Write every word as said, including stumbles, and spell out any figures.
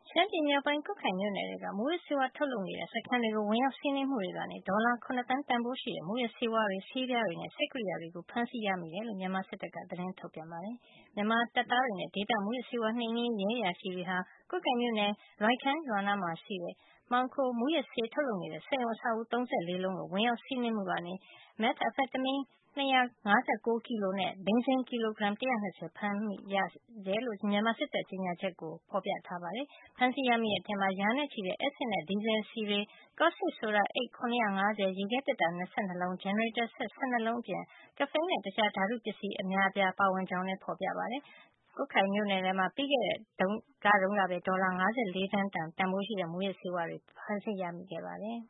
ရှမ်းပြည်မြောက်ပိုင်း ကွတ်ခိုင်မြို့နယ်ထဲက မူးယစ်ဆေးဝါးထုတ်လုပ်နေတဲ့ စခန်းတွေကို ဝင်ရောက်စီးနင်းမှုတွေကနေ ဒေါ်လာ ၇ သန်းတန်ဖိုးရှိတဲ့ မူးယစ်ဆေးဝါးတွေ၊ ဆေးပြားတွေနဲ့ စက်ကရိယာတွေကို ဖမ်းဆီးရမိတယ်လို့ မြန်မာစစ်တပ်က သတင်းထုတ်ပြန်ပါတယ်။ မြန်မာတပ်သားတွေနဲ့ ဒေသမူးယစ်ဆေးဝါးနှိမ်နင်းရေး ရဲအရာရှိတွေဟာ ကွတ်ခိုင်မြို့နယ် လွိုင်ခန်းရွာနားမှာရှိတဲ့ မှောင်ခိုမူးယစ်ဆေးထုတ်လုပ်နေတဲ့ စက်ရုံအဆောက်အဦး ၃၄ လုံးကို ဝင်ရောက်စီးနင်းမှုကနေ မက်သ်အမ်ဖက်တမင်း ၂၅၉ ကီလိုနဲ့ ဘိန်းစိမ်း ကီလိုဂရမ် ၁၂၀ ဖမ်းမိတယ်လို့ မြန်မာစစ်တပ်ရဲ့ ကြေညာချက်မှာ ဖေါ်ပြထားပါတယ်။ ဖမ်းဆီးရမိတဲ့ အထဲမှာ ရာနဲ့ချီတဲ့ အက်ဆစ်နဲ့ ဒီဇယ်စည်တွေ၊ ကော့စတစ်ဆိုဒါ အိတ် ၇၅၀၊ ရေခဲသေတ္တာ ၂၂ လုံး၊ ဂျင်နရေတာစက် ၁၂ လုံး အပြင် ကဖိန်းနဲ့ တခြားဓါတုပစ္စည်း အများအပြား ပါဝင်ကြောင်းလည်း ဖေါ်ပြထားပါတယ်။ ကွတ်ခိုင်မြို့နယ်ထဲမှာ ပြီးခဲ့တဲ့ လတုန်းကပဲ ဒေါ်လာ ၅၄ သန်းတန် တန်ဖိုးရှိတဲ့ မူးယစ်ဆေးဝါးတွေ ဖမ်းဆီးရမိခဲ့ပါတယ်